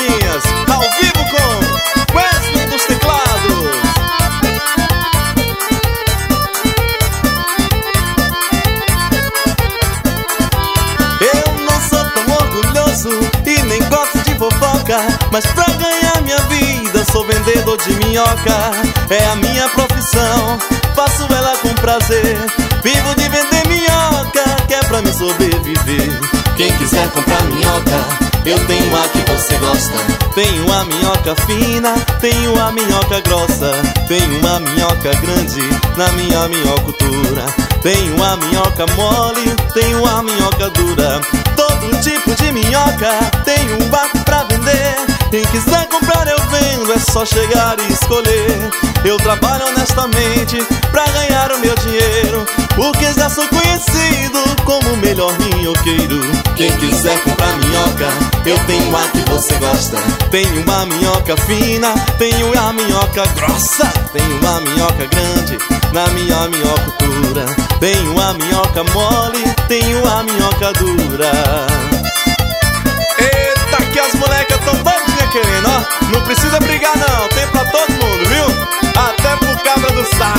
Bolinhas, ao vivo com Wesley dos teclados. Eu não sou tão orgulhoso e nem gosto de fofoca, mas pra ganhar minha vida sou vendedor de minhoca. É a minha profissão, faço ela com prazer. Vivo de vender minhoca, que é pra me sobreviver. Quem quiser comprar minhoca, eu tenho a que você gosta. Tenho a minhoca fina, tenho a minhoca grossa. Tenho uma minhoca grande na minha minhocultura. Tenho a minhoca mole, tenho a minhoca dura. Todo tipo de minhoca, tenho um barco pra vender. Quem quiser comprar eu vendo, é só chegar e escolher. Eu trabalho honestamente pra ganhar o meu dinheiro, porque já sou conhecido como o melhor minhoqueiro. Quem quiser comprar minhoca, eu tenho a que você gosta. Tenho uma minhoca fina, tenho a minhoca grossa. Tenho uma minhoca grande na minha minhocultura. Tenho a minhoca mole, tenho a minhoca dura. Eita, que as molecas tão todinha querendo, ó. Não precisa brigar não, tem pra todo mundo, viu? Até pro cabra do saco.